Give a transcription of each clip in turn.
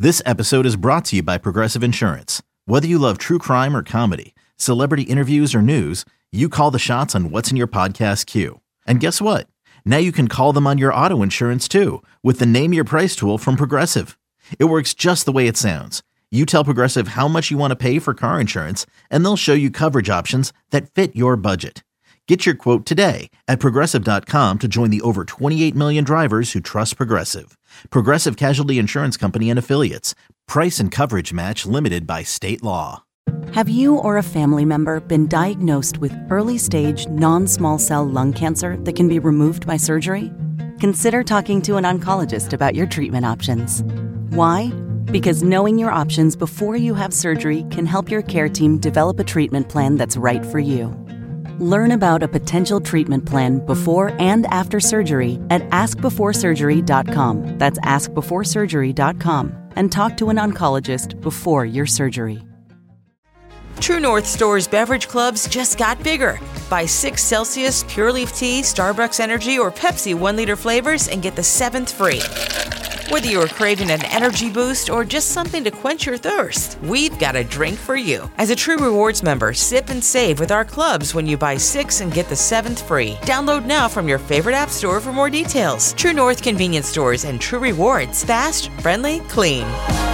This episode is brought to you by Progressive Insurance. Whether you love true crime or comedy, celebrity interviews or news, you call the shots on what's in your podcast queue. And guess what? Now you can call them on your auto insurance too with the Name Your Price tool from Progressive. It works just the way it sounds. You tell Progressive how much you want to pay for car insurance, and they'll show you coverage options that fit your budget. Get your quote today at Progressive.com to join the over 28 million drivers who trust Progressive. Progressive Casualty Insurance Company and Affiliates. Price and coverage match limited by state law. Have you or a family member been diagnosed with early-stage non-small cell lung cancer that can be removed by surgery? Consider talking to an oncologist about your treatment options. Why? Because knowing your options before you have surgery can help your care team develop a treatment plan that's right for you. Learn about a potential treatment plan before and after surgery at askbeforesurgery.com. That's askbeforesurgery.com. And talk to an oncologist before your surgery. True North Store's beverage clubs just got bigger. Buy 6 Celsius Pure Leaf Tea, Starbucks Energy, or Pepsi 1-liter flavors and get the 7th free. Whether you're craving an energy boost or just something to quench your thirst, we've got a drink for you. As a True Rewards member, sip and save with our clubs when you buy 6 and get the 7th free. Download now from your favorite app store for more details. True North Convenience Stores and True Rewards. Fast, friendly, clean.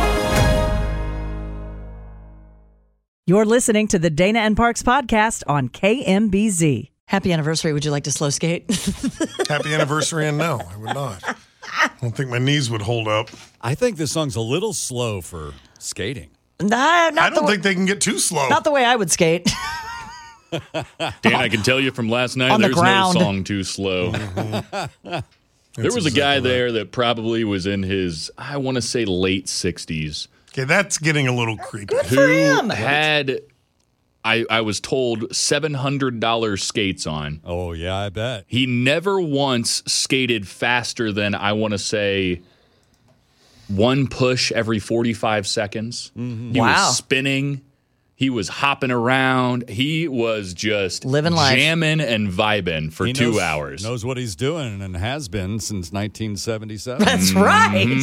You're listening to the Dana and Parks podcast on KMBZ. Happy anniversary. Would you like to slow skate? Happy anniversary, and no, I would not. I don't think my knees would hold up. I think this song's a little slow for skating. I don't think they can get too slow. Not the way I would skate. Dan, I can tell you from last night, On the there's no ground. song too slow. There was a guy there that probably was in his, I want to say, late 60s. Okay, that's getting a little creepy. For him. Had, I was told, $700 skates on. Oh, yeah, I bet. He never once skated faster than, I want to say, one push every 45 seconds. Mm-hmm. He Wow. was spinning. He was hopping around. He was just Living life. jamming and vibing for He 2 hours. Knows what he's doing and has been since 1977. That's right.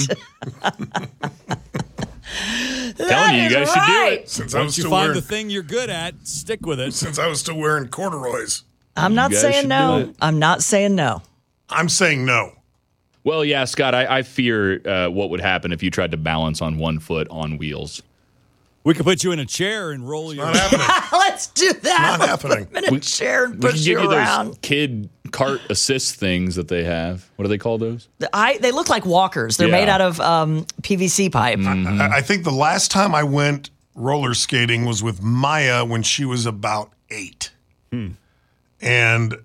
Telling you guys should do it. Since I was Once you still find wearing, the thing you're good at, stick with it. since I was still wearing corduroys, I'm not guys saying should no. do it. I'm not saying no. I'm saying no. Well, yeah, Scott, I fear what would happen if you tried to balance on one foot on wheels. We could put you in a chair and roll your... Not happening. Let's do that. Not happening. I'm in a chair and We push can you give you around. those kid cart assist things that they have. What do they call those? They look like walkers. They're Yeah. made out of PVC pipe. I think the last time I went roller skating was with Maya when she was about 8. And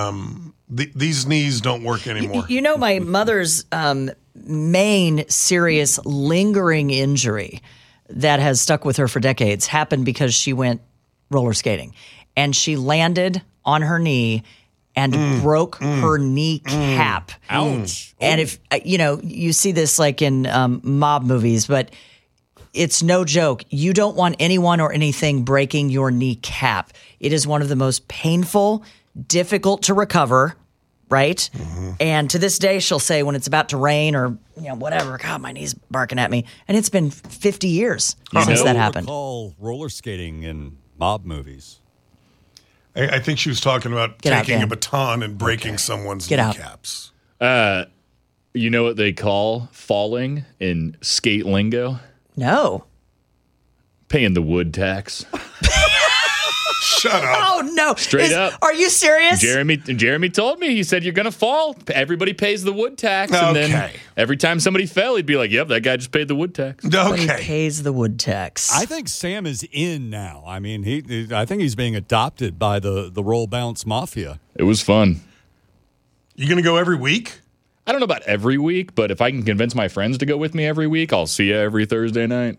these knees don't work anymore. You know, my mother's main serious lingering injury that has stuck with her for decades happened because she went roller skating. And she landed on her knee and broke her kneecap. Ouch. And if, you see this like in mob movies, but it's no joke. You don't want anyone or anything breaking your kneecap. It is one of the most painful, difficult to recover, right? And to this day, she'll say when it's about to rain or whatever, God, my knee's barking at me. And it's been 50 years since that happened. Recall roller skating in mob movies. I think she was talking about Get out, taking Dan. a baton and breaking someone's Get out. kneecaps. You know what they call falling in skate lingo? No. Paying the wood tax. Shut up. Oh, no. Straight up. Are you serious? Jeremy told me. He said, you're going to fall. Everybody pays the wood tax. And then Okay. every time somebody fell, he'd be like, yep, that guy just paid the wood tax. But he Okay. pays the wood tax. I think Sam is in now. I mean, I think he's being adopted by the roll bounce mafia. It was fun. You going to go every week? I don't know about every week, but if I can convince my friends to go with me every week, I'll see you every Thursday night.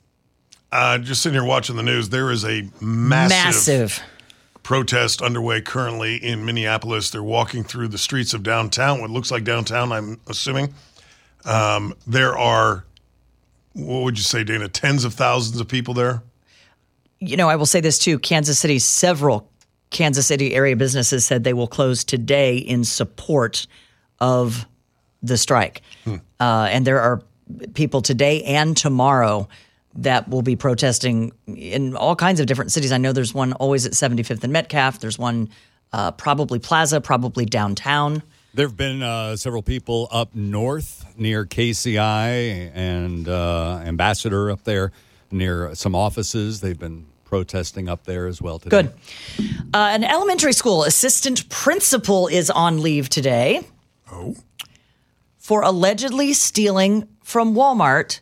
Just sitting here watching the news, there is a massive protest underway currently in Minneapolis. They're walking through the streets of downtown, what looks like downtown, I'm assuming. There are, what would you say, Dana, tens of thousands of people there? I will say this too. Several Kansas City area businesses said they will close today in support of the strike. And there are people today and tomorrow that will be protesting in all kinds of different cities. I know there's one always at 75th and Metcalf. There's one probably Plaza, probably downtown. There have been several people up north near KCI and Ambassador up there near some offices. They've been protesting up there as well today. Good. An elementary school assistant principal is on leave today. Oh. For allegedly stealing from Walmart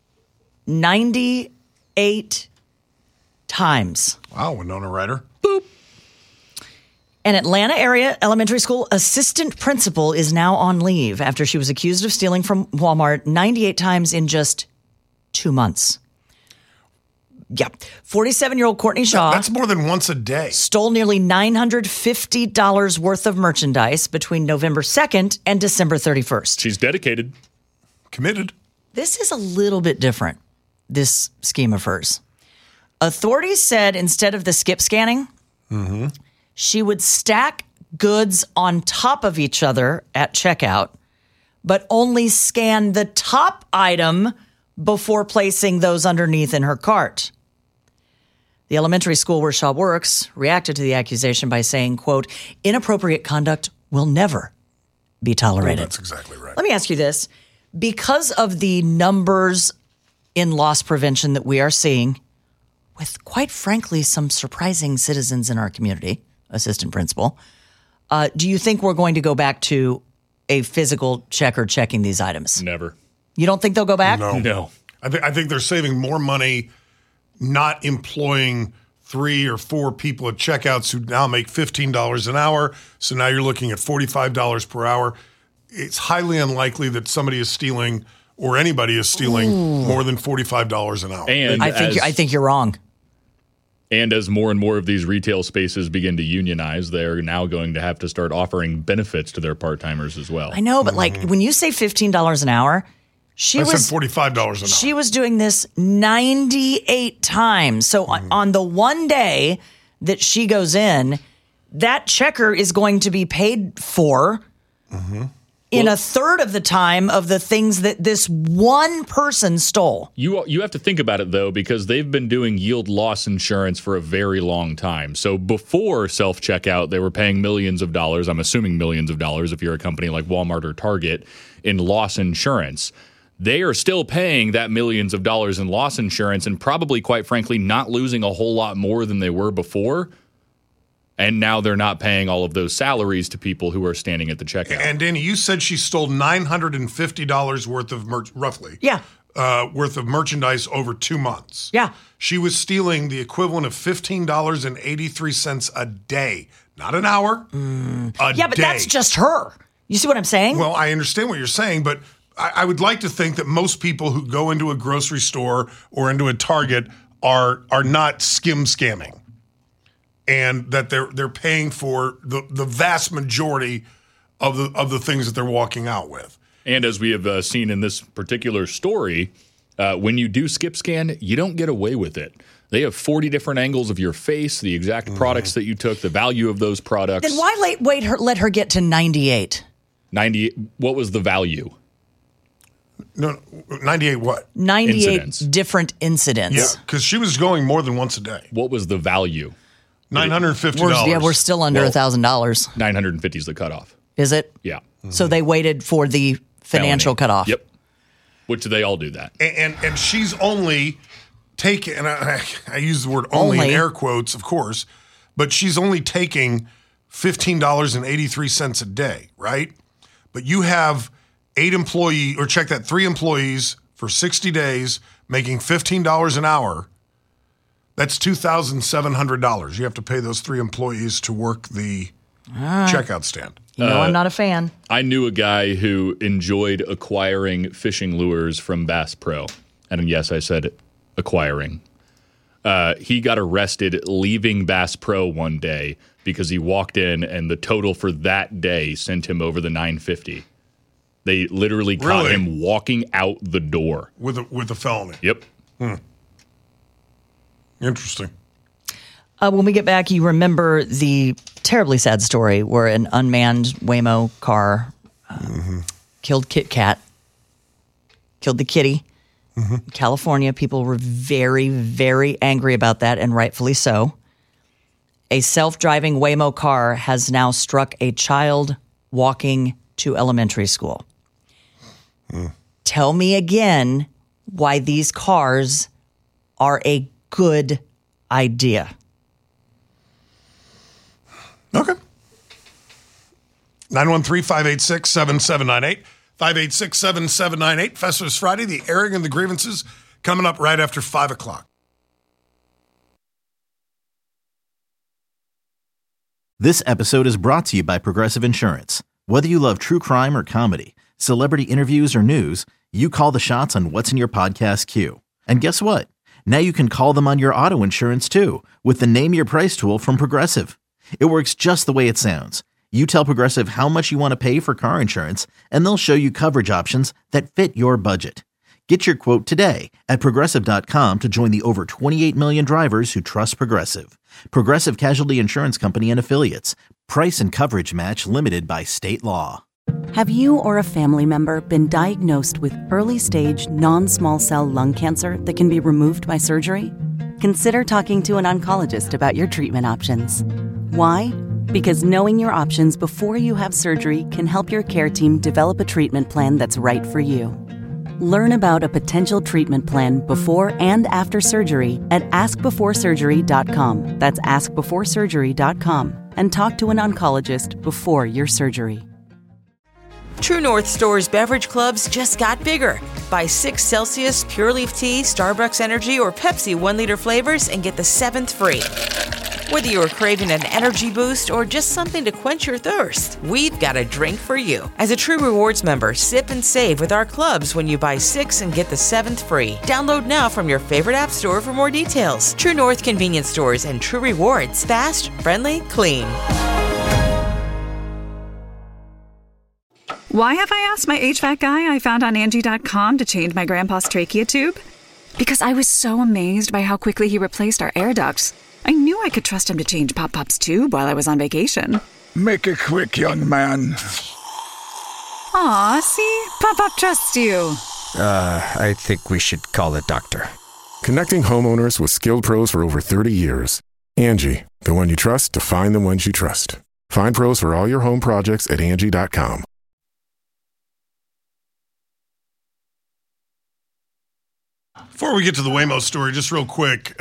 98 times. Wow, Winona Ryder. Boop. An Atlanta area elementary school assistant principal is now on leave after she was accused of stealing from Walmart 98 times in just 2 months. Yeah. 47-year-old Courtney Shaw. That's more than once a day. Stole nearly $950 worth of merchandise between November 2nd and December 31st. She's dedicated. Committed. This is a little bit different, this scheme of hers. Authorities said instead of the skip scanning, she would stack goods on top of each other at checkout, but only scan the top item before placing those underneath in her cart. The elementary school where Shaw works reacted to the accusation by saying, quote, inappropriate conduct will never be tolerated. Oh, that's exactly right. Let me ask you this. Because of the numbers in loss prevention that we are seeing, with quite frankly some surprising citizens in our community, assistant principal, do you think we're going to go back to a physical checker checking these items? Never. You don't think they'll go back? No. I think they're saving more money not employing 3 or 4 people at checkouts who now make $15 an hour. So now you're looking at $45 per hour. It's highly unlikely that somebody is stealing or anybody is stealing more than $45 an hour. And I think you're wrong. And as more and more of these retail spaces begin to unionize, they're now going to have to start offering benefits to their part-timers as well. I know, but like when you say $15 an hour, I said $45 an hour. She was doing this 98 times. So on the one day that she goes in, that checker is going to be paid for in a third of the time of the things that this one person stole. You have to think about it, though, because they've been doing yield loss insurance for a very long time. So before self-checkout, they were paying millions of dollars, I'm assuming millions of dollars if you're a company like Walmart or Target, in loss insurance. They are still paying that millions of dollars in loss insurance and probably, quite frankly, not losing a whole lot more than they were before. And now they're not paying all of those salaries to people who are standing at the checkout. And Danny, you said she stole $950 worth of roughly. Yeah. Worth of merchandise over 2 months. Yeah. She was stealing the equivalent of $15.83 a day, not an hour. Yeah, but that's just her. You see what I'm saying? Well, I understand what you're saying, but I would like to think that most people who go into a grocery store or into a Target are not scamming, and that they're paying for the vast majority of the things that they're walking out with. And as we have seen in this particular story, when you do skip scan, you don't get away with it. They have 40 different angles of your face, the exact products that you took, the value of those products. Then why let her get to 98? 90. What was the value? No, 98 what? 98 Incidents. different incidents. Yeah, because she was going more than once a day. What was the value? $950. We're still under $1,000. 950 is the cutoff. Is it? Yeah. So they waited for the financial Felony. cutoff. Yep. Which they all do that. And she's only taking, and I use the word only in air quotes, of course, but she's only taking $15.83 a day, right? But you have 3 employees for 60 days making $15 an hour. That's $2,700. You have to pay those 3 employees to work the checkout stand. You know, I'm not a fan. I knew a guy who enjoyed acquiring fishing lures from Bass Pro. And yes, I said acquiring. He got arrested leaving Bass Pro one day because he walked in and the total for that day sent him over the $950. They literally caught him walking out the door. With a felony. Yep. Interesting. When we get back, you remember the terribly sad story where an unmanned Waymo car killed Kit Kat. killed the kitty. California, people were very, very angry about that, and rightfully so. A self-driving Waymo car has now struck a child walking to elementary school. Tell me again why these cars are a good idea. Okay. 913-586-7798. 586-7798. Festivus Friday, the airing of the grievances coming up right after 5 o'clock. This episode is brought to you by Progressive Insurance. Whether you love true crime or comedy, celebrity interviews or news, you call the shots on what's in your podcast queue. And guess what? Now you can call them on your auto insurance too with the Name Your Price tool from Progressive. It works just the way it sounds. You tell Progressive how much you want to pay for car insurance, and they'll show you coverage options that fit your budget. Get your quote today at Progressive.com to join the over 28 million drivers who trust Progressive. Progressive Casualty Insurance Company and Affiliates. Price and coverage match limited by state law. Have you or a family member been diagnosed with early-stage non-small cell lung cancer that can be removed by surgery? Consider talking to an oncologist about your treatment options. Why? Because knowing your options before you have surgery can help your care team develop a treatment plan that's right for you. Learn about a potential treatment plan before and after surgery at askbeforesurgery.com. That's askbeforesurgery.com. And talk to an oncologist before your surgery. True North Store's beverage clubs just got bigger. Buy 6 Celsius Pure Leaf Tea, Starbucks Energy, or Pepsi 1-liter flavors and get the 7th free. Whether you're craving an energy boost or just something to quench your thirst, we've got a drink for you. As a True Rewards member, sip and save with our clubs when you buy 6 and get the 7th free. Download now from your favorite app store for more details. True North Convenience Stores and True Rewards. Fast, friendly, clean. Why have I asked my HVAC guy I found on Angie.com to change my grandpa's trachea tube? Because I was so amazed by how quickly he replaced our air ducts. I knew I could trust him to change Pop-Pop's tube while I was on vacation. Make it quick, young man. Aw, see? Pop-Pop trusts you. I think we should call a doctor. Connecting homeowners with skilled pros for over 30 years. Angie, the one you trust to find the ones you trust. Find pros for all your home projects at Angie.com. Before we get to the Waymo story, just real quick,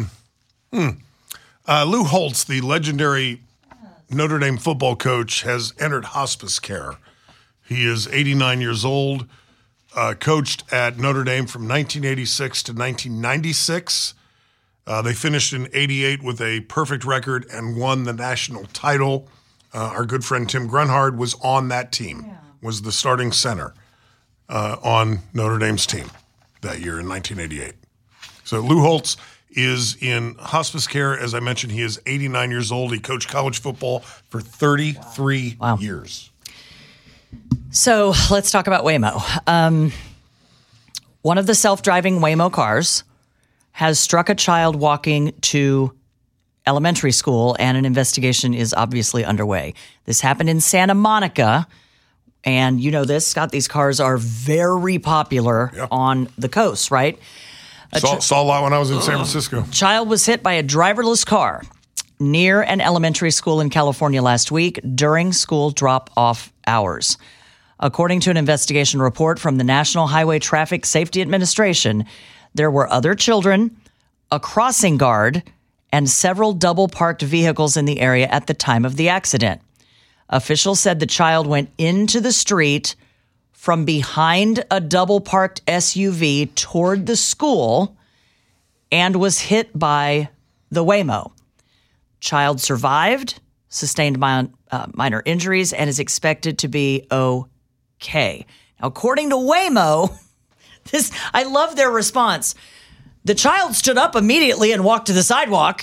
Lou Holtz, the legendary Notre Dame football coach, has entered hospice care. He is 89 years old, coached at Notre Dame from 1986 to 1996. They finished in 88 with a perfect record and won the national title. Our good friend Tim Grunhard was on that team, was the starting center on Notre Dame's team that year in 1988. So Lou Holtz is in hospice care. As I mentioned, he is 89 years old. He coached college football for 33 years. So let's talk about Waymo. One of the self-driving Waymo cars has struck a child walking to elementary school, and an investigation is obviously underway. This happened in Santa Monica. And you know this, Scott, these cars are very popular on the coast, right? Saw a lot when I was in San Francisco. Child was hit by a driverless car near an elementary school in California last week during school drop-off hours. According to an investigation report from the National Highway Traffic Safety Administration, there were other children, a crossing guard, and several double-parked vehicles in the area at the time of the accident. Officials said the child went into the street from behind a double-parked SUV toward the school and was hit by the Waymo. Child survived, sustained minor injuries, and is expected to be okay. Now, according to Waymo, I love their response. The child stood up immediately and walked to the sidewalk.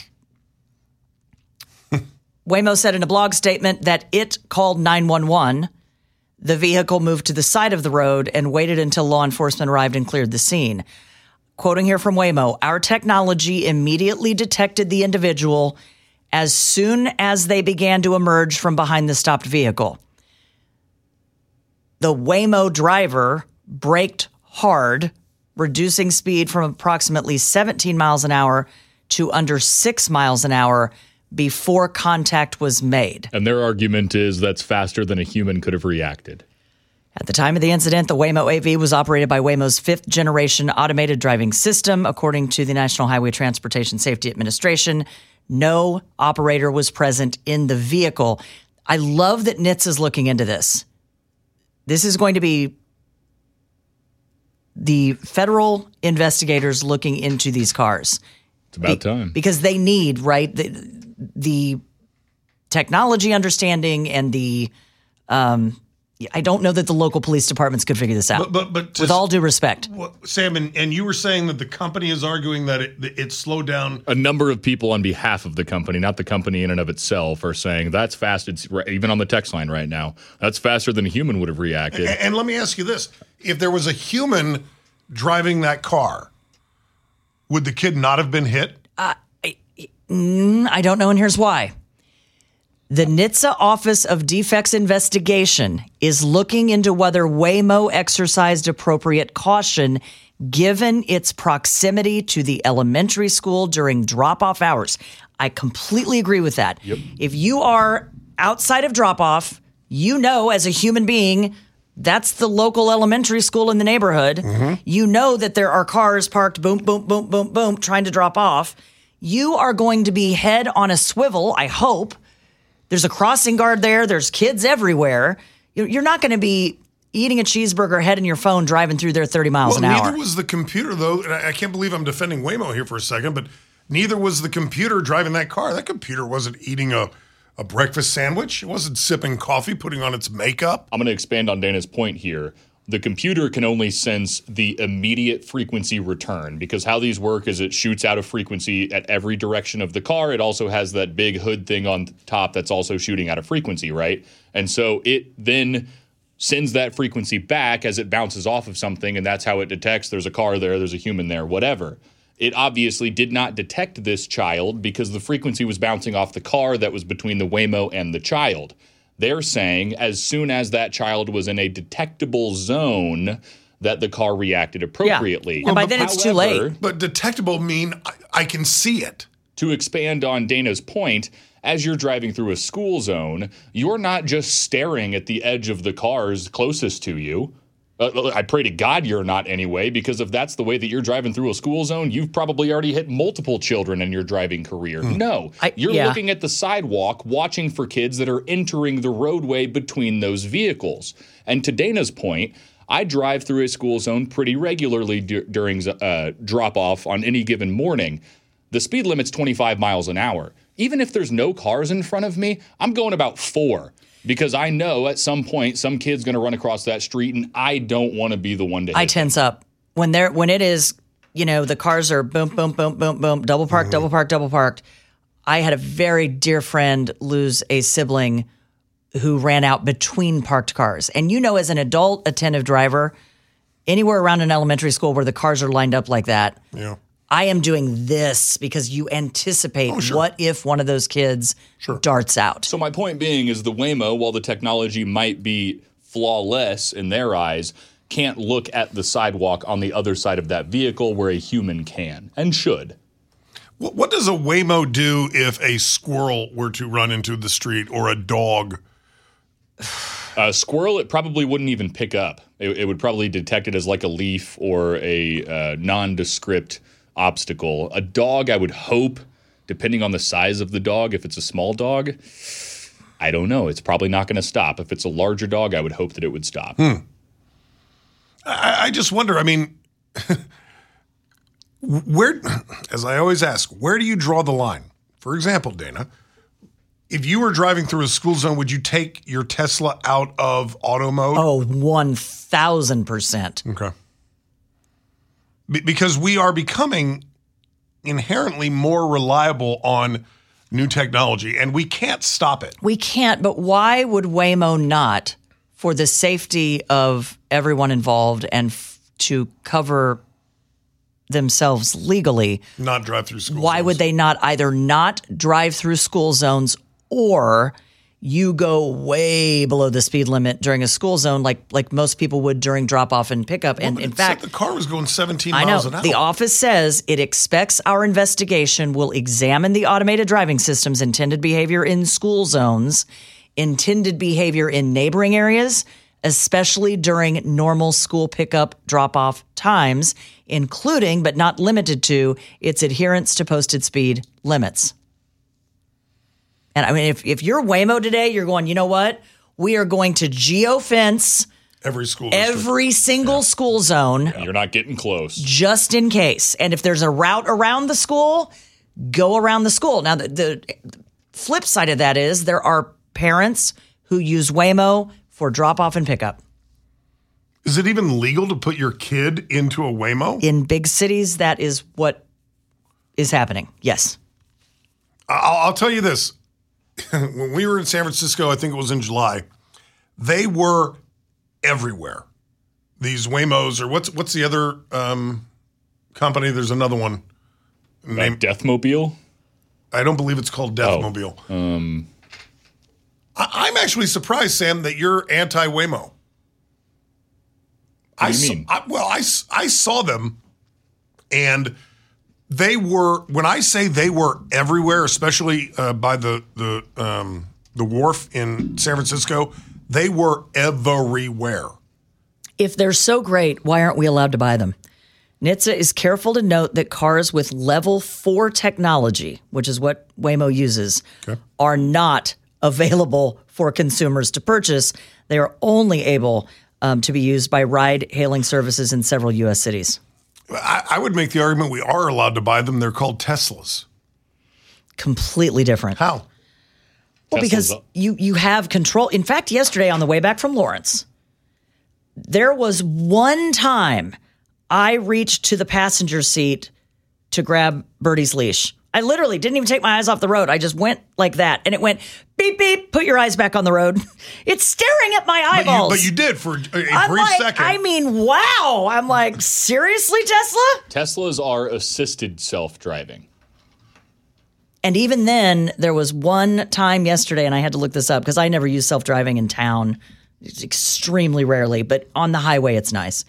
Waymo said in a blog statement that it called 911. The vehicle moved to the side of the road and waited until law enforcement arrived and cleared the scene. Quoting here from Waymo, our technology immediately detected the individual as soon as they began to emerge from behind the stopped vehicle. The Waymo driver braked hard, reducing speed from approximately 17 miles an hour to under 6 miles an hour before contact was made. And their argument is that's faster than a human could have reacted. At the time of the incident, the Waymo AV was operated by Waymo's fifth-generation automated driving system. According to the National Highway Transportation Safety Administration, no operator was present in the vehicle. I love that NHTSA is looking into this. This is going to be the federal investigators looking into these cars. It's about time. Because they need, right, the technology understanding and the I don't know that the local police departments could figure this out. But with all due respect. Sam, and you were saying that the company is arguing that it slowed down. A number of people on behalf of the company, not the company in and of itself, are saying that's fast. It's even on the text line right now. That's faster than a human would have reacted. And let me ask you this. If there was a human driving that car, would the kid not have been hit? I don't know, and here's why. The NHTSA Office of Defects Investigation is looking into whether Waymo exercised appropriate caution given its proximity to the elementary school during drop-off hours. I completely agree with that. Yep. If you are outside of drop-off, you know as a human being that's the local elementary school in the neighborhood. Mm-hmm. You know that there are cars parked boom, boom, boom, boom, boom, trying to drop off. You are going to be head on a swivel, I hope. There's a crossing guard there. There's kids everywhere. You're not going to be eating a cheeseburger, head in your phone, driving through there 30 miles an hour. Neither was the computer, though. And I can't believe I'm defending Waymo here for a second, but neither was the computer driving that car. That computer wasn't eating a breakfast sandwich. It wasn't sipping coffee, putting on its makeup. I'm going to expand on Dana's point here. The computer can only sense the immediate frequency return because how these work is it shoots out a frequency at every direction of the car. It also has that big hood thing on top that's also shooting out a frequency, right? And so it then sends that frequency back as it bounces off of something, and that's how it detects there's a car there, there's a human there, whatever. It obviously did not detect this child because the frequency was bouncing off the car that was between the Waymo and the child. They're saying as soon as that child was in a detectable zone that the car reacted appropriately. Yeah. And by then it's too late. But detectable mean I can see it. To expand on Dana's point, as you're driving through a school zone, you're not just staring at the edge of the cars closest to you. I pray to God you're not anyway, because if that's the way that you're driving through a school zone, you've probably already hit multiple children in your driving career. No, you're looking at the sidewalk, watching for kids that are entering the roadway between those vehicles. And to Dana's point, I drive through a school zone pretty regularly during drop-off on any given morning. The speed limit's 25 miles an hour. Even if there's no cars in front of me, I'm going about 4. Because I know at some point some kid's going to run across that street, and I don't want to be the one to hit I tense up. When it is, the cars are boom, boom, boom, boom, boom, double parked, double parked, double parked. I had a very dear friend lose a sibling who ran out between parked cars. And as an adult attentive driver, anywhere around an elementary school where the cars are lined up like that, I am doing this because you anticipate what if one of those kids darts out. So my point being is the Waymo, while the technology might be flawless in their eyes, can't look at the sidewalk on the other side of that vehicle where a human can and should. What does a Waymo do if a squirrel were to run into the street or a dog? A squirrel, it probably wouldn't even pick up. It would probably detect it as like a leaf or a nondescript obstacle. A dog, I would hope, depending on the size of the dog, if it's a small dog, I don't know. It's probably not going to stop. If it's a larger dog, I would hope that it would stop. I just wonder, where, as I always ask, where do you draw the line? For example, Dana, if you were driving through a school zone, would you take your Tesla out of auto mode? Oh, 1,000%. Okay. Because we are becoming inherently more reliable on new technology, and we can't stop it. We can't, but why would Waymo not, for the safety of everyone involved and to cover themselves legally, not drive through school zones? Why would they not either not drive through school zones or you go way below the speed limit during a school zone, like most people would during drop off and pickup. And in fact, the car was going 17 I miles know, an hour. the office says it expects our investigation will examine the automated driving system's intended behavior in school zones, intended behavior in neighboring areas, especially during normal school pickup drop-off times, including but not limited to its adherence to posted speed limits. And I mean, if you're Waymo today, you're going, you know what? We are going to geofence every single school zone. You're not getting close. Just in case. And if there's a route around the school, go around the school. Now, the flip side of that is there are parents who use Waymo for drop-off and pickup. Is it even legal to put your kid into a Waymo? In big cities, that is what is happening. Yes. I'll tell you this. When we were in San Francisco, I think it was in July, they were everywhere. These Waymos, or what's the other company? There's another one. Named Deathmobile? I don't believe it's called Deathmobile. I'm actually surprised, Sam, that you're anti-Waymo. What do you mean? I saw them, and they were, when I say they were everywhere, especially by the wharf in San Francisco, they were everywhere. If they're so great, why aren't we allowed to buy them? NHTSA is careful to note that cars with level 4 technology, which is what Waymo uses, are not available for consumers to purchase. They are only able to be used by ride-hailing services in several U.S. cities. I would make the argument we are allowed to buy them. They're called Teslas. Completely different. How? Well, because you have control. In fact, yesterday on the way back from Lawrence, there was one time I reached to the passenger seat to grab Birdie's leash. I literally didn't even take my eyes off the road. I just went like that, and it went beep, beep, put your eyes back on the road. It's staring at my eyeballs. But you did for a brief second. I mean, wow. I'm like, seriously, Tesla? Teslas are assisted self-driving. And even then, there was one time yesterday, and I had to look this up because I never use self-driving in town. It's extremely rarely, but on the highway, it's nice.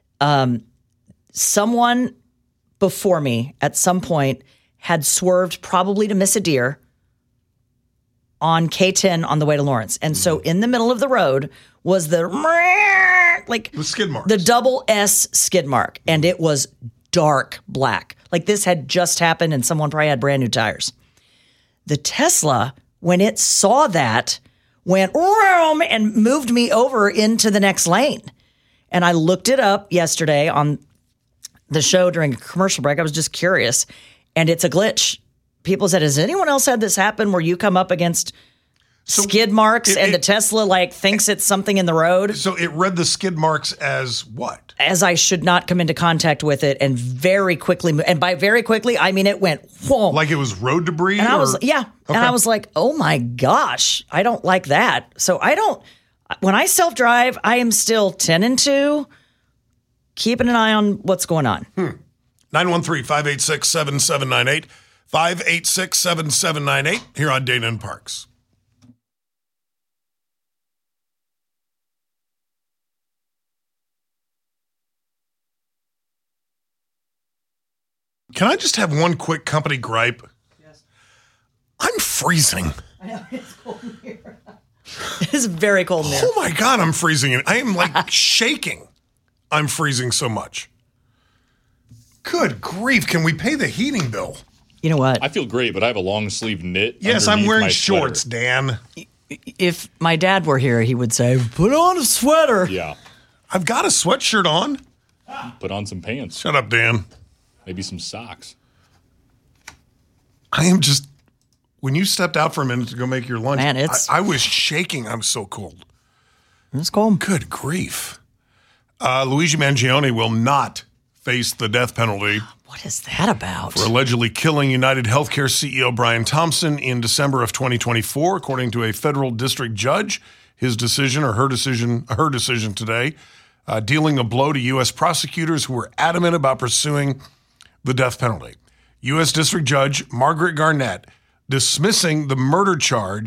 Someone before me at some point had swerved probably to miss a deer on K10 on the way to Lawrence. And so in the middle of the road was the skid mark, the double S skid mark. And it was dark black. Like this had just happened and someone probably had brand new tires. The Tesla, when it saw that, went and moved me over into the next lane. And I looked it up yesterday on the show during a commercial break. I was just curious. And it's a glitch. People said, has anyone else had this happen where you come up against skid marks and the Tesla thinks it's something in the road? So it read the skid marks as what? As I should not come into contact with it and very quickly, and by very quickly, I mean it went whoa. Like it was road debris? And I was, yeah. Okay. And I was like, oh my gosh, I don't like that. So when I self-drive, I am still 10 and 2, keeping an eye on what's going on. 913-586-7798. 586-7798 here on Dana and Parks. Can I just have one quick company gripe? Yes. I'm freezing. I know, it's cold in here. It is very cold in there. Oh my God, I'm freezing. I am shaking. I'm freezing so much. Good grief. Can we pay the heating bill? You know what? I feel great, but I have a long sleeve knit. Yes, I'm wearing shorts, Dan. If my dad were here, he would say, put on a sweater. Yeah. I've got a sweatshirt on. Put on some pants. Shut up, Dan. Maybe some socks. I am just, when you stepped out for a minute to go make your lunch, man, I was shaking. I'm so cold. It's cold. Good grief. Luigi Mangione will not face the death penalty. What is that about? For allegedly killing United Healthcare CEO Brian Thompson in December of 2024, according to a federal district judge. His decision, or her decision today, dealing a blow to U.S. prosecutors who were adamant about pursuing the death penalty. U.S. District Judge Margaret Garnett dismissing the murder charge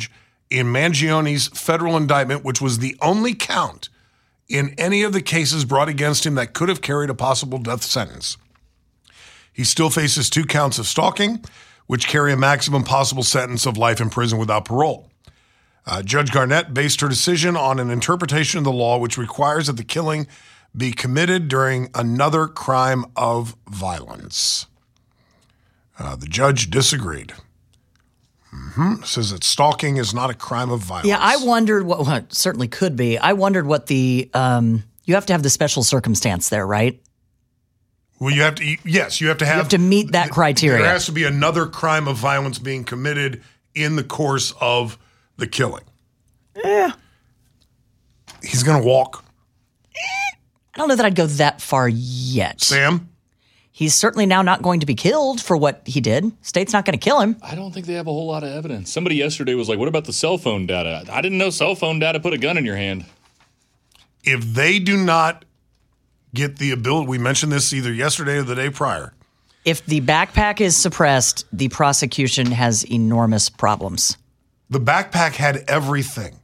in Mangione's federal indictment, which was the only count in any of the cases brought against him that could have carried a possible death sentence. He still faces 2 counts of stalking, which carry a maximum possible sentence of life in prison without parole. Judge Garnett based her decision on an interpretation of the law which requires that the killing be committed during another crime of violence. The judge disagreed. Says that stalking is not a crime of violence. Yeah, I wondered what certainly could be. I wondered what the you have to have the special circumstance there, right? Well, you have to you have to meet that criteria. There has to be another crime of violence being committed in the course of the killing. Yeah. He's going to walk. I don't know that I'd go that far yet. Sam? He's certainly now not going to be killed for what he did. State's not going to kill him. I don't think they have a whole lot of evidence. Somebody yesterday was like, what about the cell phone data? I didn't know cell phone data put a gun in your hand. If they do not get the ability, we mentioned this either yesterday or the day prior. If the backpack is suppressed, the prosecution has enormous problems. The backpack had everything.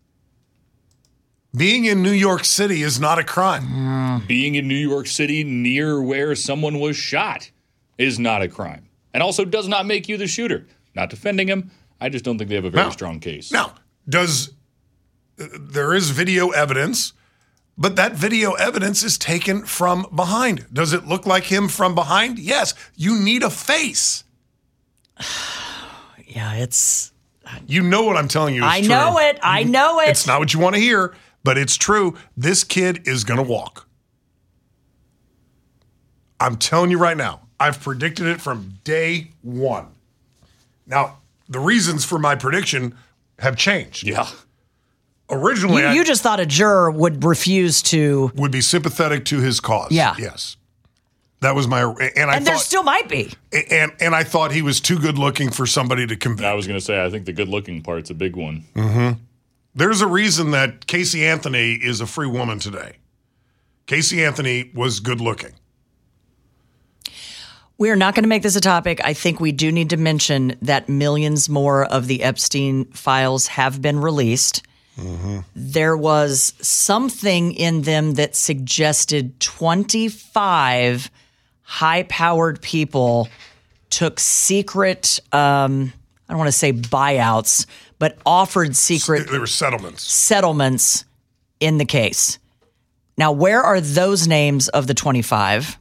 Being in New York City is not a crime. Being in New York City near where someone was shot is not a crime. And also does not make you the shooter. Not defending him. I just don't think they have a very strong case. Now, there is video evidence, but that video evidence is taken from behind. Does it look like him from behind? Yes. You need a face. Yeah, it's... You know what I'm telling you is true. I know it. It's not what you want to hear, but it's true. This kid is going to walk. I'm telling you right now. I've predicted it from day one. Now, the reasons for my prediction have changed. Yeah. Originally, you just thought a juror would refuse to... Would be sympathetic to his cause. Yeah. Yes. That was my... And there still might be. And I thought he was too good looking for somebody to convict. I was going to say, I think the good looking part's a big one. Mm-hmm. There's a reason that Casey Anthony is a free woman today. Casey Anthony was good looking. We are not going to make this a topic. I think we do need to mention that millions more of the Epstein files have been released. Mm-hmm. There was something in them that suggested 25 high-powered people took secret, I don't want to say buyouts, but offered secret... There were settlements. Settlements in the case. Now, where are those names of the 25?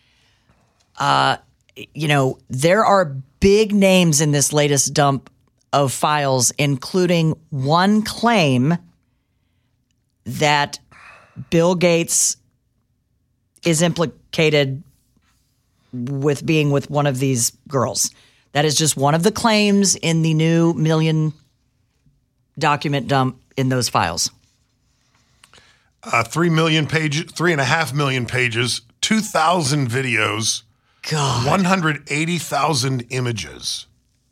There are big names in this latest dump of files, including one claim that Bill Gates is implicated with being with one of these girls. That is just one of the claims in the new million document dump in those files. 3 million pages, 3.5 million pages, 2,000 videos, God. 180,000 images.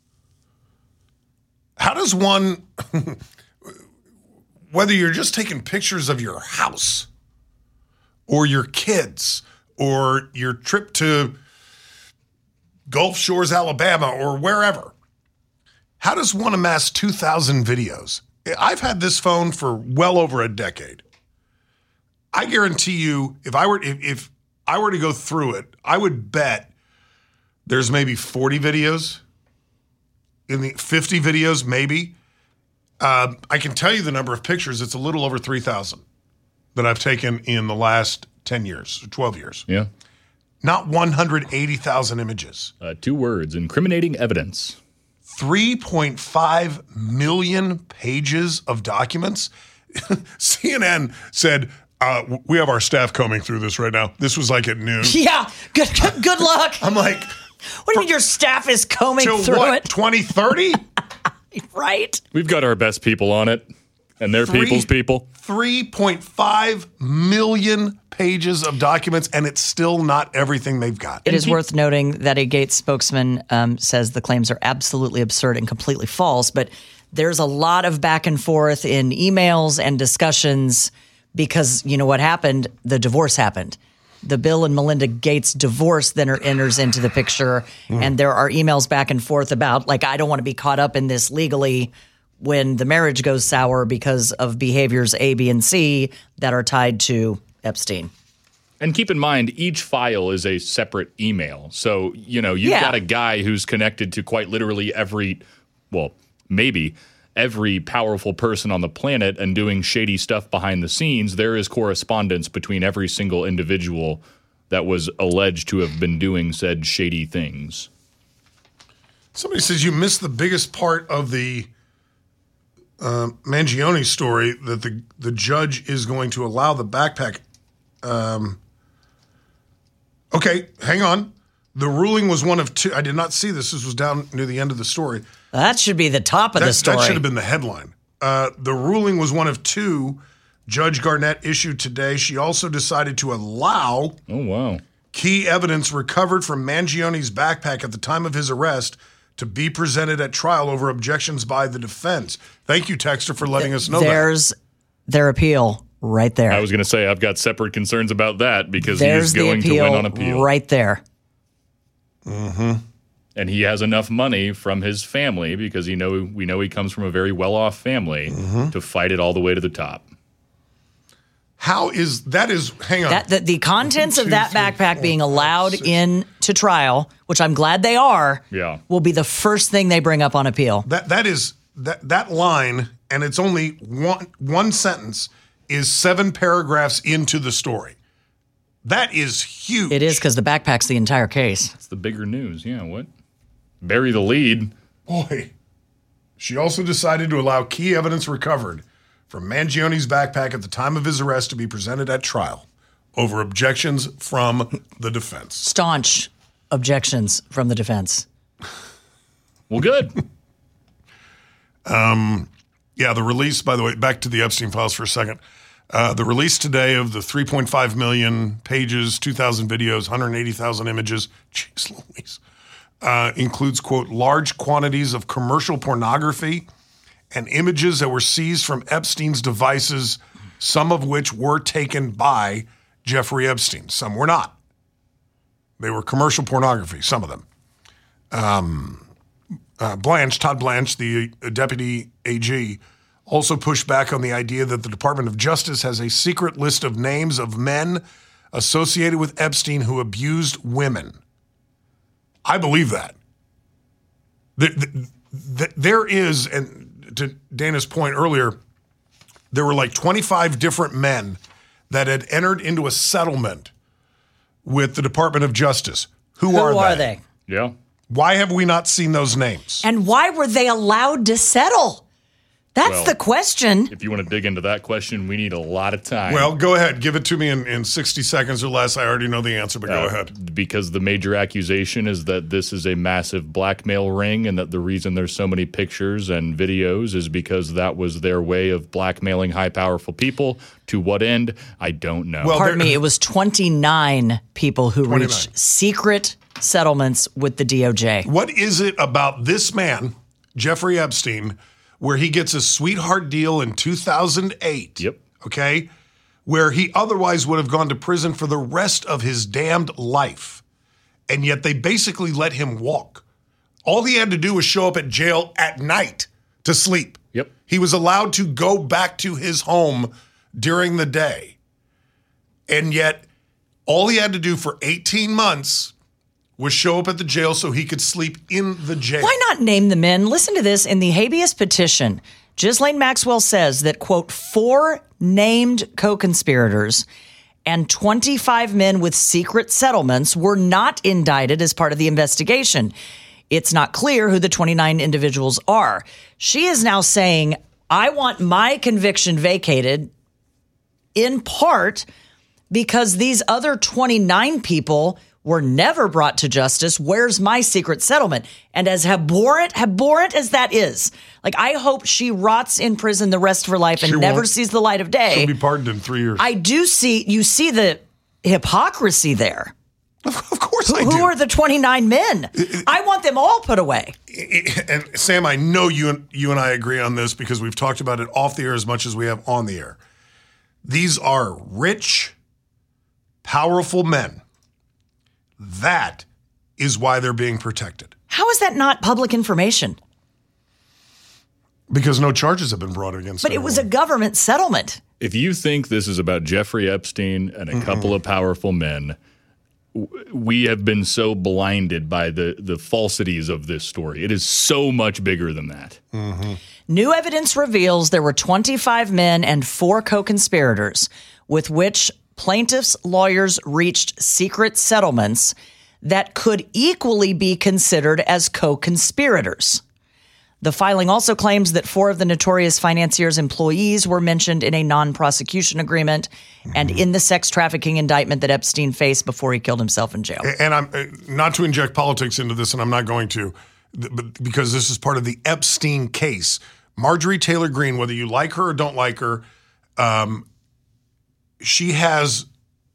How does one, whether you're just taking pictures of your house or your kids or your trip to Gulf Shores, Alabama, or wherever, how does one amass 2,000 videos? I've had this phone for well over a decade. I guarantee you, if I were to go through it, I would bet there's maybe 40 videos. In the 50 videos, maybe. I can tell you the number of pictures. It's a little over 3,000 that I've taken in the last 10 years, 12 years. Yeah. Not 180,000 images. 2 words, incriminating evidence. 3.5 million pages of documents. CNN said, we have our staff combing through this right now. This was like at noon. Yeah, good luck. I'm like... What do you mean your staff is combing through what, it? 2030? Right. We've got our best people on it, and they're people's people. 3.5 million pages of documents, and it's still not everything they've got. It is worth noting that a Gates spokesman says the claims are absolutely absurd and completely false, but there's a lot of back and forth in emails and discussions because, you know what happened? The divorce happened. The Bill and Melinda Gates divorce then enters into the picture, and there are emails back and forth about, like, I don't want to be caught up in this legally when the marriage goes sour because of behaviors A, B, and C that are tied to Epstein. And keep in mind, each file is a separate email. So, you've got a guy who's connected to quite literally maybe every powerful person on the planet and doing shady stuff behind the scenes. There is correspondence between every single individual that was alleged to have been doing said shady things. Somebody says you missed the biggest part of the Mangione story, that the judge is going to allow the backpack. Okay, hang on. The ruling was one of two. I did not see this. This was down near the end of the story. That should be the top of the story. That should have been the headline. The ruling was one of two Judge Garnett issued today. She also decided to allow key evidence recovered from Mangione's backpack at the time of his arrest to be presented at trial over objections by the defense. Thank you, Texter, for letting us know There's their appeal right there. I was going to say, I've got separate concerns about that because he's going to win on appeal. Right there. Mm-hmm. And he has enough money from his family, because we know he comes from a very well-off family, to fight it all the way to the top. Hang on. The contents of that backpack being allowed into trial, which I'm glad they are, will be the first thing they bring up on appeal. That line, and it's only one sentence, is 7 paragraphs into the story. That is huge. It is, because the backpack's the entire case. That's the bigger news. Yeah, what? Bury the lead. Boy. She also decided to allow key evidence recovered from Mangione's backpack at the time of his arrest to be presented at trial over objections from the defense. Staunch objections from the defense. Well, good. The release, by the way, back to the Epstein files for a second. The release today of the 3.5 million pages, 2,000 videos, 180,000 images, jeez Louise, includes, quote, large quantities of commercial pornography and images that were seized from Epstein's devices, some of which were taken by Jeffrey Epstein. Some were not. They were commercial pornography, some of them. Todd Blanche, the deputy AG, also pushed back on the idea that the Department of Justice has a secret list of names of men associated with Epstein who abused women. I believe that. There is, and to Dana's point earlier, there were like 25 different men that had entered into a settlement with the Department of Justice. Who are they? Yeah. Why have we not seen those names? And why were they allowed to settle? That's the question. If you want to dig into that question, we need a lot of time. Well, go ahead. Give it to me in 60 seconds or less. I already know the answer, but go ahead. Because the major accusation is that this is a massive blackmail ring, and that the reason there's so many pictures and videos is because that was their way of blackmailing high, powerful people. To what end? I don't know. Well, pardon me. It was 29 people who reached secret settlements with the DOJ. What is it about this man, Jeffrey Epstein, where he gets a sweetheart deal in 2008? Yep. Okay? Where he otherwise would have gone to prison for the rest of his damned life. And yet they basically let him walk. All he had to do was show up at jail at night to sleep. Yep. He was allowed to go back to his home during the day. And yet all he had to do for 18 months was show up at the jail so he could sleep in the jail. Why not name the men? Listen to this. In the habeas petition, Ghislaine Maxwell says that, quote, 4 named co-conspirators and 25 men with secret settlements were not indicted as part of the investigation. It's not clear who the 29 individuals are. She is now saying, I want my conviction vacated in part because these other 29 people were never brought to justice. Where's my secret settlement? And as abhorrent as that is, like, I hope she rots in prison the rest of her life and never sees the light of day. She'll be pardoned in 3 years. You see the hypocrisy there. Of course I do. Who are the 29 men? I want them all put away. And Sam, I know you and I agree on this because we've talked about it off the air as much as we have on the air. These are rich, powerful men. That is why they're being protected. How is that not public information? Because no charges have been brought against But anyone. it was a government settlement. If you think this is about Jeffrey Epstein and a couple of powerful men, we have been so blinded by the falsities of this story. It is so much bigger than that. New evidence reveals there were 25 men and 4 co-conspirators with which plaintiffs' lawyers reached secret settlements that could equally be considered as co-conspirators. The filing also claims that 4 of the notorious financier's employees were mentioned in a non-prosecution agreement and in the sex trafficking indictment that Epstein faced before he killed himself in jail. And I'm not to inject politics into this, and I'm not going to, but because this is part of the Epstein case. Marjorie Taylor Greene, whether you like her or don't like her, she has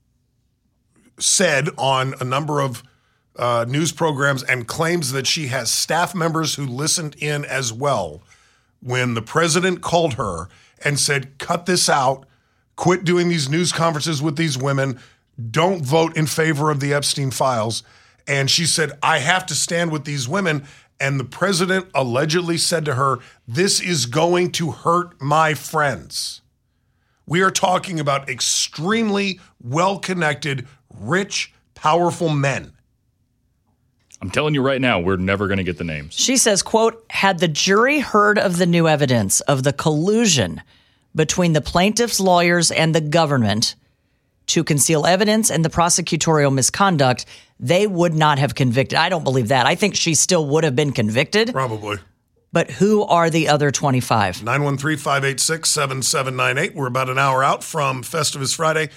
said on a number of news programs and claims that she has staff members who listened in as well when the president called her and said, cut this out, quit doing these news conferences with these women, don't vote in favor of the Epstein files. And she said, I have to stand with these women. And the president allegedly said to her, this is going to hurt my friends. We are talking about extremely well-connected, rich, powerful men. I'm telling you right now, we're never going to get the names. She says, quote, had the jury heard of the new evidence of the collusion between the plaintiff's lawyers and the government to conceal evidence and the prosecutorial misconduct, they would not have convicted. I don't believe that. I think she still would have been convicted. Probably. But who are the other 25? 913-586-7798. We're about an hour out from Festivus Friday.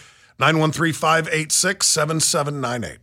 913-586-7798.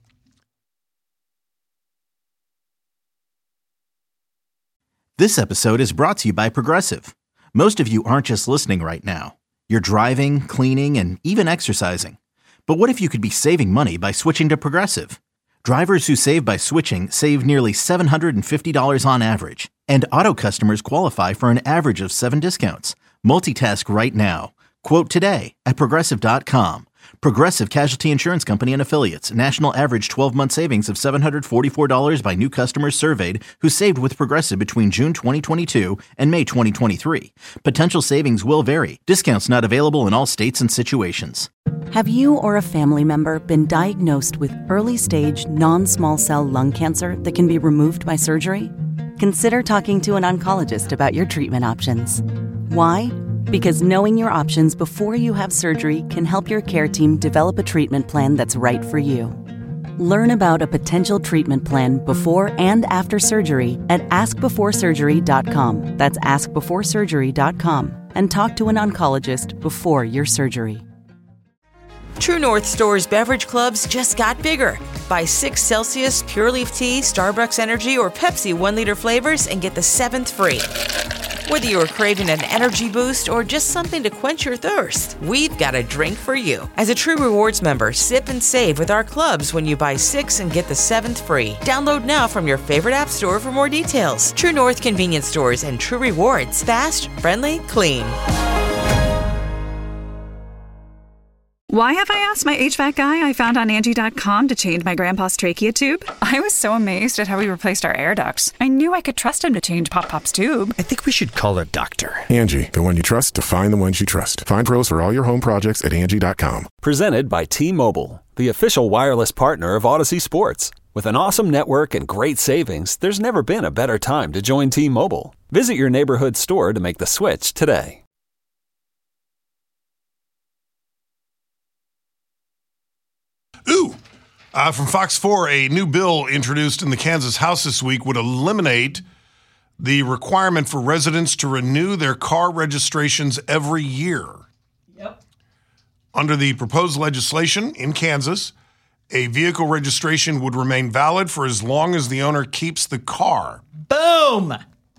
This episode is brought to you by Progressive. Most of you aren't just listening right now. You're driving, cleaning, and even exercising. But what if you could be saving money by switching to Progressive? Drivers who save by switching save nearly $750 on average. And auto customers qualify for an average of 7 discounts. Multitask right now. Quote today at Progressive.com. Progressive Casualty Insurance Company and Affiliates. National average 12-month savings of $744 by new customers surveyed who saved with Progressive between June 2022 and May 2023. Potential savings will vary. Discounts not available in all states and situations. Have you or a family member been diagnosed with early-stage non-small cell lung cancer that can be removed by surgery? Consider talking to an oncologist about your treatment options. Why? Because knowing your options before you have surgery can help your care team develop a treatment plan that's right for you. Learn about a potential treatment plan before and after surgery at askbeforesurgery.com. That's askbeforesurgery.com. And talk to an oncologist before your surgery. True North Store's beverage clubs just got bigger. Buy 6 Celsius Pure Leaf Tea, Starbucks Energy, or Pepsi 1-liter flavors and get the 7th free. Whether you're craving an energy boost or just something to quench your thirst, we've got a drink for you. As a True Rewards member, sip and save with our clubs when you buy 6 and get the 7th free. Download now from your favorite app store for more details. True North Convenience Stores and True Rewards. Fast, friendly, clean. Why have I asked my HVAC guy I found on Angie.com to change my grandpa's trachea tube? I was so amazed at how he replaced our air ducts. I knew I could trust him to change Pop-Pop's tube. I think we should call a doctor. Angie, the one you trust to find the ones you trust. Find pros for all your home projects at Angie.com. Presented by T-Mobile, the official wireless partner of Odyssey Sports. With an awesome network and great savings, there's never been a better time to join T-Mobile. Visit your neighborhood store to make the switch today. From Fox 4, a new bill introduced in the Kansas House this week would eliminate the requirement for residents to renew their car registrations every year. Yep. Under the proposed legislation in Kansas, a vehicle registration would remain valid for as long as the owner keeps the car. Boom!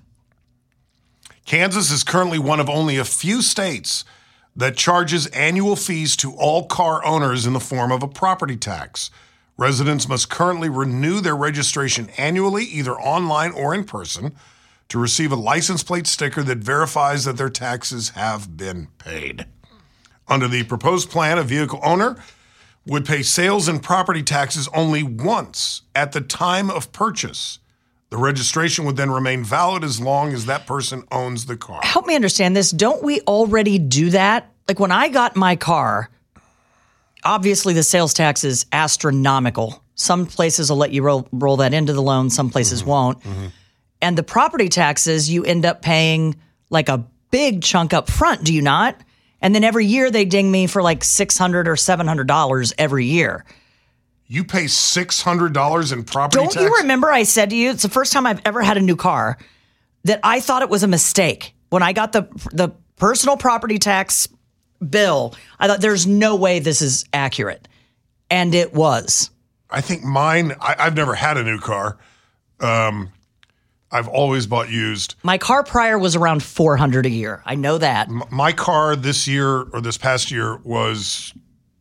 Kansas is currently one of only a few states that charges annual fees to all car owners in the form of a property tax. Residents must currently renew their registration annually, either online or in person, to receive a license plate sticker that verifies that their taxes have been paid. Under the proposed plan, a vehicle owner would pay sales and property taxes only once at the time of purchase. The registration would then remain valid as long as that person owns the car. Help me understand this. Don't we already do that? Like when I got my car, obviously the sales tax is astronomical. Some places will let you roll that into the loan. Some places won't. Mm-hmm. And the property taxes, you end up paying like a big chunk up front, do you not? And then every year they ding me for like $600 or $700 every year. You pay $600 in property tax? Don't you remember I said to you, it's the first time I've ever had a new car, that I thought it was a mistake. When I got the personal property tax bill, I thought there's no way this is accurate. And it was. I think mine, I've never had a new car. I've always bought used. My car prior was around $400 a year. I know that. My car this year or this past year was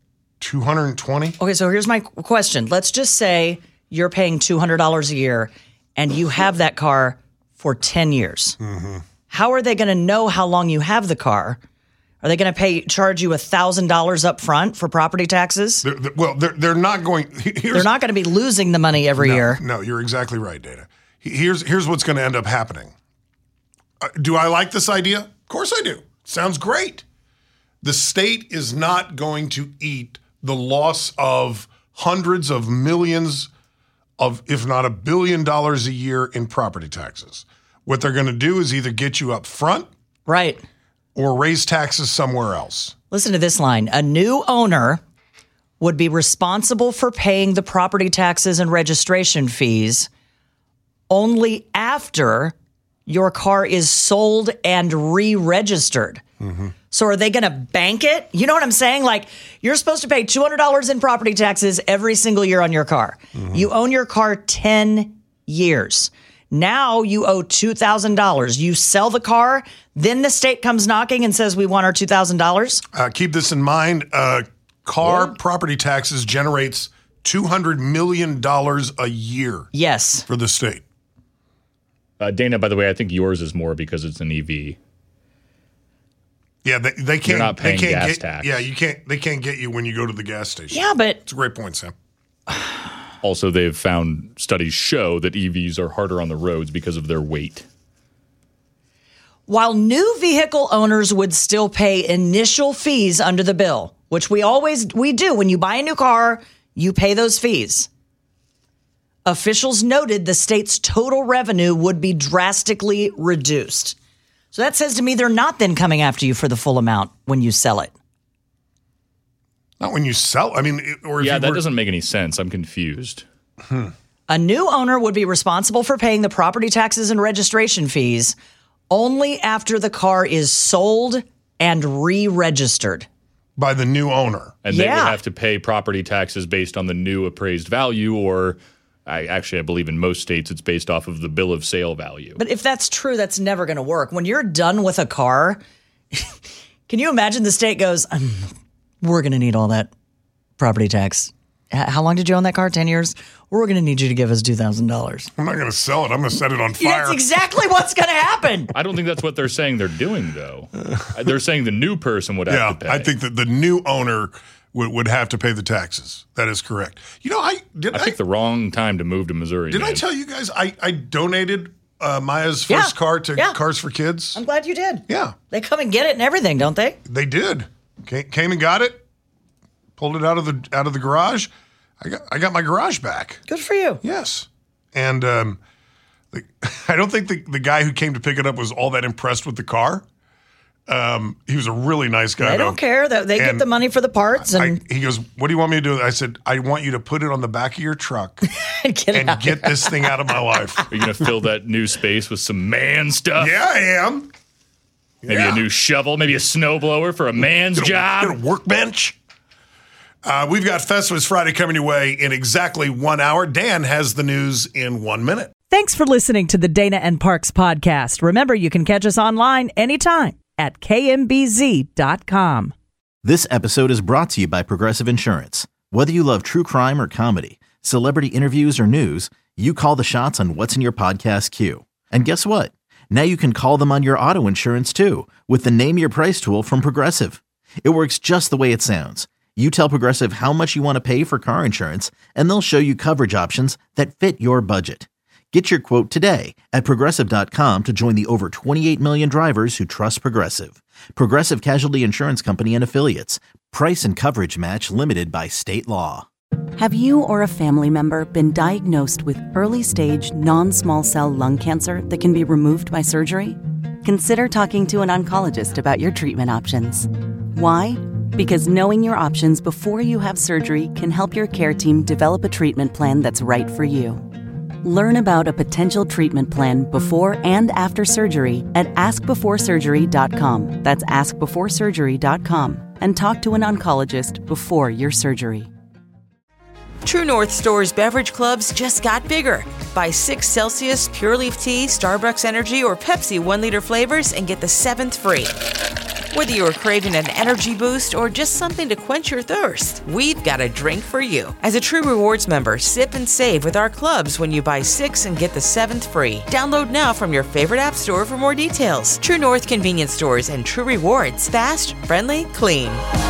$220. Okay, so here's my question. Let's just say you're paying $200 a year and you have that car for 10 years. Mm-hmm. How are they going to know how long you have the car? Are they going to charge you $1,000 up front for property taxes? They're not going. They're not going to be losing the money every year. No, you're exactly right, Dana. Here's what's going to end up happening. Do I like this idea? Of course I do. Sounds great. The state is not going to eat the loss of hundreds of millions of, if not $1 billion a year in property taxes. What they're going to do is either get you up front, right, or raise taxes somewhere else. Listen to this line. A new owner would be responsible for paying the property taxes and registration fees only after your car is sold and re-registered. Mm-hmm. So are they going to bank it? You know what I'm saying? Like, you're supposed to pay $200 in property taxes every single year on your car. Mm-hmm. You own your car 10 years. Now you owe $2,000. You sell the car, then the state comes knocking and says, we want our $2,000. Keep this in mind. Car property taxes generates $200 million a year. Yes. For the state. Dana, by the way, I think yours is more because it's an EV. Yeah, they can't. You're not paying gas get, tax. Yeah, you can't. They can't get you when you go to the gas station. Yeah, but it's a great point, Sam. Also, they've found studies show that EVs are harder on the roads because of their weight. While new vehicle owners would still pay initial fees under the bill, which we do. When you buy a new car, you pay those fees. Officials noted the state's total revenue would be drastically reduced. So that says to me they're not then coming after you for the full amount when you sell it. Not when you sell. I mean, or yeah, that doesn't make any sense. I'm confused. A new owner would be responsible for paying the property taxes and registration fees only after the car is sold and re-registered. By the new owner. And they would have to pay property taxes based on the new appraised value, or I believe in most states it's based off of the bill of sale value. But if that's true, that's never going to work. When you're done with a car, can you imagine the state goes, we're going to need all that property tax. How long did you own that car? 10 years? We're going to need you to give us $2,000. I'm not going to sell it. I'm going to set it on fire. That's exactly what's going to happen. I don't think that's what they're saying they're doing, though. They're saying the new person would have to pay. I think that the new owner would have to pay the taxes. That is correct. You know, I picked the wrong time to move to Missouri. Did I tell you guys I donated Maya's first car to Cars for Kids? I'm glad you did. Yeah. They come and get it and everything, don't they? They did. Came and got it. Pulled it out of the garage. I got my garage back. Good for you. Yes. And I don't think the guy who came to pick it up was all that impressed with the car. He was a really nice guy. They don't care. They get the money for the parts. He goes, what do you want me to do? I said, I want you to put it on the back of your truck and get this thing out of my life. Are you going to fill that new space with some man stuff? Yeah, I am. Maybe a new shovel, maybe a snowblower for a man's job. Get a workbench. We've got Festivus Friday coming your way in exactly 1 hour. Dan has the news in 1 minute. Thanks for listening to the Dana and Parks podcast. Remember, you can catch us online anytime at kmbz.com. This episode is brought to you by Progressive Insurance. Whether you love true crime or comedy, celebrity interviews or news, you call the shots on what's in your podcast queue. And guess what? Now you can call them on your auto insurance too with the Name Your Price tool from Progressive. It works just the way it sounds. You tell Progressive how much you want to pay for car insurance, and they'll show you coverage options that fit your budget. Get your quote today at Progressive.com to join the over 28 million drivers who trust Progressive. Progressive Casualty Insurance Company and Affiliates. Price and coverage match limited by state law. Have you or a family member been diagnosed with early-stage non-small cell lung cancer that can be removed by surgery? Consider talking to an oncologist about your treatment options. Why? Because knowing your options before you have surgery can help your care team develop a treatment plan that's right for you. Learn about a potential treatment plan before and after surgery at askbeforesurgery.com. That's askbeforesurgery.com. And talk to an oncologist before your surgery. True North Store's beverage clubs just got bigger. Buy 6 Celsius Pure Leaf Tea, Starbucks Energy, or Pepsi 1-liter flavors and get the 7th free. Whether you're craving an energy boost or just something to quench your thirst, we've got a drink for you. As a True Rewards member, sip and save with our clubs when you buy 6 and get the 7th free. Download now from your favorite app store for more details. True North Convenience Stores and True Rewards. Fast, friendly, clean.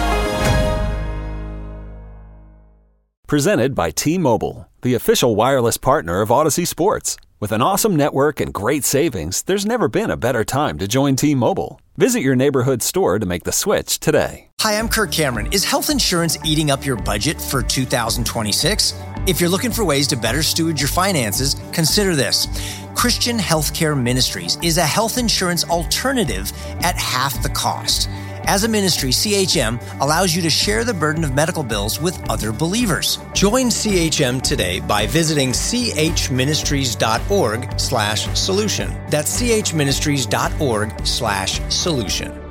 Presented by T-Mobile, the official wireless partner of Odyssey Sports. With an awesome network and great savings, there's never been a better time to join T-Mobile. Visit your neighborhood store to make the switch today. Hi, I'm Kirk Cameron. Is health insurance eating up your budget for 2026? If you're looking for ways to better steward your finances, consider this. Christian Healthcare Ministries is a health insurance alternative at half the cost. As a ministry, CHM allows you to share the burden of medical bills with other believers. Join CHM today by visiting chministries.org/solution. That's chministries.org/solution.